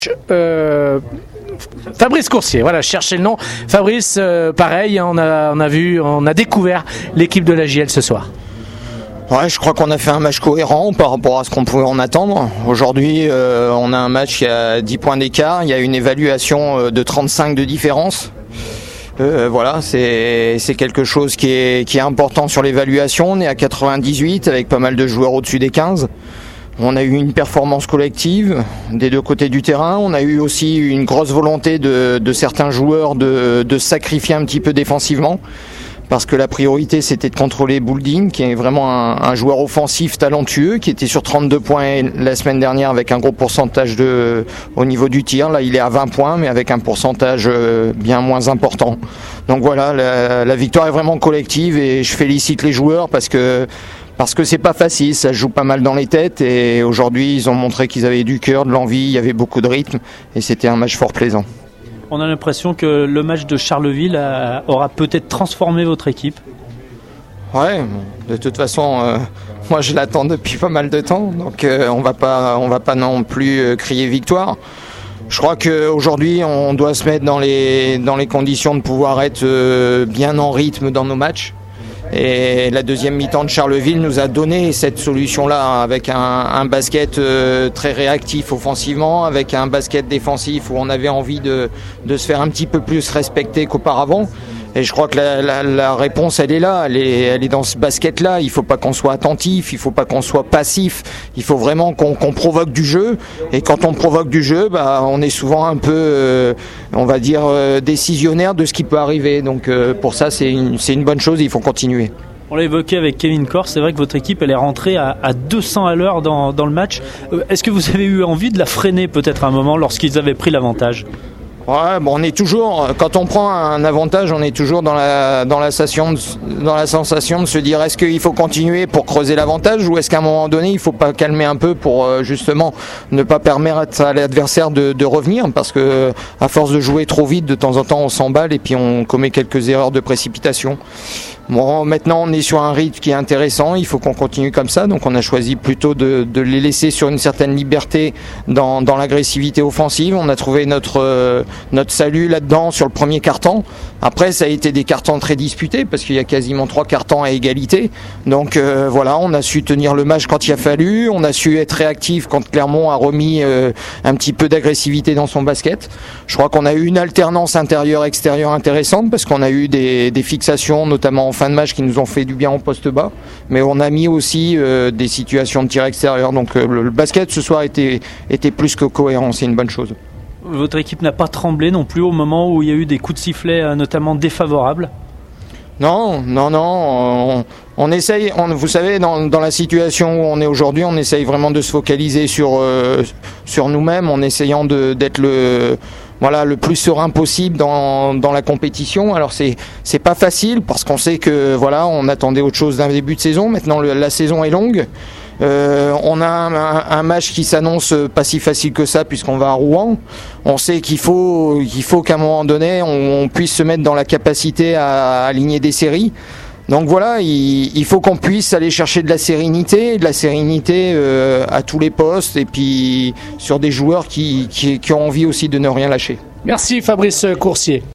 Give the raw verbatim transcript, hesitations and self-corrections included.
Euh, Fabrice Coursier, voilà, cherchez le nom. Fabrice, euh, pareil, on a, on a vu, on a découvert l'équipe de la J L ce soir. Ouais, je crois qu'on a fait un match cohérent par rapport à ce qu'on pouvait en attendre. Aujourd'hui, euh, on a un match qui a dix points d'écart, il y a une évaluation de trente-cinq de différence. Euh, voilà, c'est, c'est quelque chose qui est, qui est important sur l'évaluation. On est à quatre-vingt-dix-huit avec pas mal de joueurs au-dessus des quinze. On a eu une performance collective des deux côtés du terrain. On a eu aussi une grosse volonté de, de certains joueurs de, de sacrifier un petit peu défensivement, parce que la priorité c'était de contrôler Boulding, qui est vraiment un, un joueur offensif talentueux, qui était sur trente-deux points la semaine dernière avec un gros pourcentage de, au niveau du tir. Là il est à vingt points, mais avec un pourcentage bien moins important. Donc voilà, la, la victoire est vraiment collective et je félicite les joueurs parce que Parce que c'est pas facile, ça joue pas mal dans les têtes et aujourd'hui ils ont montré qu'ils avaient du cœur, de l'envie, il y avait beaucoup de rythme et c'était un match fort plaisant. On a l'impression que le match de Charleville a, aura peut-être transformé votre équipe. Ouais, de toute façon, euh, moi je l'attends depuis pas mal de temps, donc euh, on va pas, on va pas non plus euh, crier victoire. Je crois qu'aujourd'hui on doit se mettre dans les, dans les conditions de pouvoir être euh, bien en rythme dans nos matchs. Et la deuxième mi-temps de Charleville nous a donné cette solution-là avec un, un basket euh, très réactif offensivement, avec un basket défensif où on avait envie de, de se faire un petit peu plus respecter qu'auparavant. Et je crois que la, la, la réponse, elle est là, elle est, elle est dans ce basket-là. Il faut pas qu'on soit attentif, il faut pas qu'on soit passif, il faut vraiment qu'on, qu'on provoque du jeu. Et quand on provoque du jeu, bah, on est souvent un peu, euh, on va dire, euh, décisionnaire de ce qui peut arriver. Donc euh, pour ça, c'est une, c'est une bonne chose, il faut continuer. On l'a évoqué avec Kevin Corr, c'est vrai que votre équipe elle est rentrée à, à deux cents à l'heure dans, dans le match. Est-ce que vous avez eu envie de la freiner peut-être à un moment lorsqu'ils avaient pris l'avantage ? Ouais, bon, on est toujours, quand on prend un avantage, on est toujours dans la, dans la sensation, de, dans la sensation de se dire est-ce qu'il faut continuer pour creuser l'avantage ou est-ce qu'à un moment donné il faut pas calmer un peu pour euh, justement ne pas permettre à l'adversaire de, de revenir, parce que à force de jouer trop vite, de temps en temps on s'emballe et puis on commet quelques erreurs de précipitation. Bon, maintenant on est sur un rythme qui est intéressant, il faut qu'on continue comme ça, donc on a choisi plutôt de, de les laisser sur une certaine liberté dans, dans l'agressivité offensive. On a trouvé notre, euh, notre salut là-dedans sur le premier quart-temps. Après ça a été des quart-temps très disputés parce qu'il y a quasiment trois quart-temps à égalité, donc euh, voilà, on a su tenir le match quand il a fallu, on a su être réactif quand Clermont a remis euh, un petit peu d'agressivité dans son basket. Je crois qu'on a eu une alternance intérieure-extérieure intéressante parce qu'on a eu des, des fixations notamment en fin de match qui nous ont fait du bien en poste bas, mais on a mis aussi euh, des situations de tir extérieur, donc euh, le, le basket ce soir était, était plus que cohérent, c'est une bonne chose. Votre équipe n'a pas tremblé non plus au moment où il y a eu des coups de sifflet euh, notamment défavorables ? Non, non, non, on, on essaye, on, vous savez, dans, dans la situation où on est aujourd'hui, on essaye vraiment de se focaliser sur, euh, sur nous-mêmes, en essayant de, d'être le, voilà, le plus serein possible dans, dans la compétition. Alors c'est, c'est pas facile parce qu'on sait que voilà, on attendait autre chose d'un début de saison. Maintenant le, la saison est longue. Euh, on a un, un, un match qui s'annonce pas si facile que ça puisqu'on va à Rouen. On sait qu'il faut, qu'il faut qu'à un moment donné on, on puisse se mettre dans la capacité à, à aligner des séries. Donc voilà, il, il faut qu'on puisse aller chercher de la sérénité, de la sérénité euh, à tous les postes et puis sur des joueurs qui, qui, qui ont envie aussi de ne rien lâcher. Merci Fabrice Coursier.